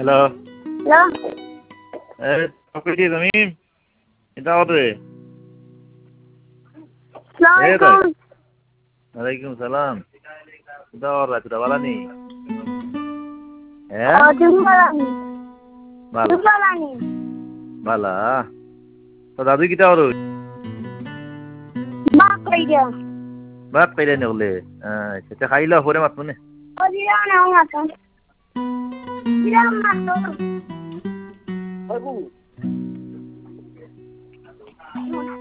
hello hello কি তুমি এটা হবে আসসালামু ওয়ালাইকুম সালাম এটা ওর রাতে বালা নেই আলাইকুম বালা বালানি বালা তো দাদু কিটা ওর মা কইরা বাপ কইলে নে বলে সেটা খাইলা পরে মাত মনে ও দিরা না মাতো দিরা মাতো বাবু